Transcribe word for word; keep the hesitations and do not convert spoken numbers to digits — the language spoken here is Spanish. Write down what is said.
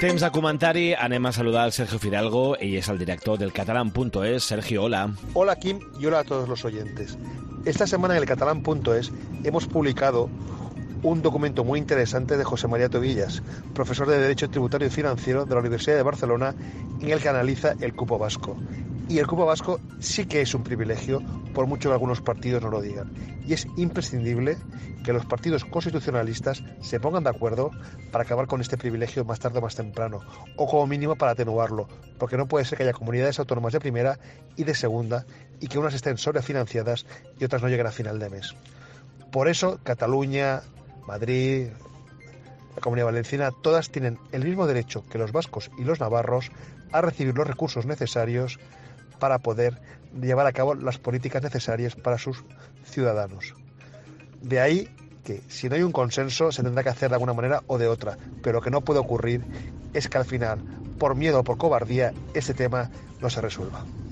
temps de comentari, anem a saludar al Sergio Fidalgo, ell és el director del catalán punto es. Sergio, hola. Hola Kim y hola a todos los oyentes. Esta semana en el catalán punto es hemos publicado un documento muy interesante de José María Tobillas, profesor de Derecho Tributario y Financiero de la Universidad de Barcelona, en el que analiza el cupo vasco. Y el cupo vasco sí que es un privilegio, por mucho que algunos partidos no lo digan. Y es imprescindible que los partidos constitucionalistas se pongan de acuerdo para acabar con este privilegio más tarde o más temprano, o como mínimo para atenuarlo, porque no puede ser que haya comunidades autónomas de primera y de segunda, y que unas estén sobrefinanciadas y otras no lleguen a final de mes. Por eso, Cataluña, Madrid, la Comunidad Valenciana, todas tienen el mismo derecho que los vascos y los navarros a recibir los recursos necesarios para poder llevar a cabo las políticas necesarias para sus ciudadanos. De ahí que si no hay un consenso se tendrá que hacer de alguna manera o de otra, pero lo que no puede ocurrir es que al final, por miedo o por cobardía, este tema no se resuelva.